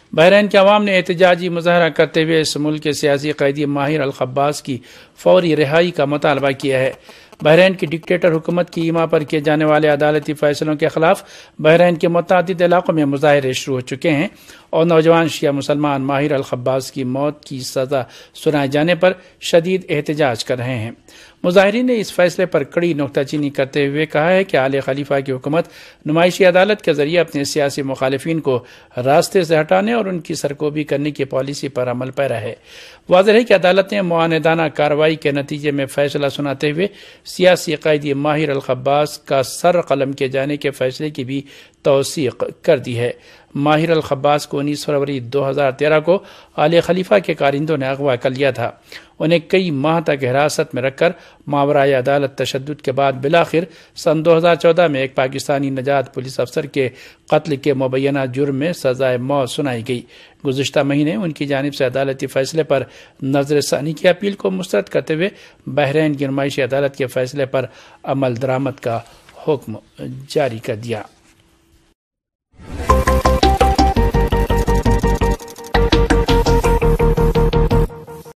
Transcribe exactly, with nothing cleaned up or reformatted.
بحرین کے عوام نے احتجاجی مظاہرہ کرتے ہوئے اس ملک کے سیاسی قیدی ماہر الخباز کی فوری رہائی کا مطالبہ کیا ہے۔ بحرین کی ڈکٹیٹر حکومت کی ایما پر کیے جانے والے عدالتی فیصلوں کے خلاف بحرین کے متعدد علاقوں میں مظاہرے شروع ہو چکے ہیں اور نوجوان شیعہ مسلمان ماہر الخباز کی موت کی سزا سنائے جانے پر شدید احتجاج کر رہے ہیں۔ مظاہرین نے اس فیصلے پر کڑی نکتہ چینی کرتے ہوئے کہا ہے کہ آل خلیفہ کی حکومت نمائشی عدالت کے ذریعے اپنے سیاسی مخالفین کو راستے سے ہٹانے اور ان کی سرکوبی کرنے کی پالیسی پر عمل پیرا ہے۔ واضح ہے کہ عدالت نے معاندانہ کارروائی کے نتیجے میں فیصلہ سناتے ہوئے سیاسی قیدی ماہر الخباز کا سر قلم کیے جانے کے فیصلے کی بھی توثیق کر دی ہے۔ ماہر الخباز کو انیس فروری دو ہزار تیرہ کو آل خلیفہ کے کارندوں نے اغوا کر لیا تھا۔ انہیں کئی ماہ تک حراست میں رکھ کر ماورائے عدالت تشدد کے بعد بالآخر سن دو ہزار چودہ میں ایک پاکستانی نژاد پولیس افسر کے قتل کے مبینہ جرم میں سزائے موت سنائی گئی۔ گزشتہ مہینے ان کی جانب سے عدالتی فیصلے پر نظر ثانی کی اپیل کو مسترد کرتے ہوئے بحرین کی نمائشی عدالت کے فیصلے پر عمل درآمد کا حکم جاری کر دیا۔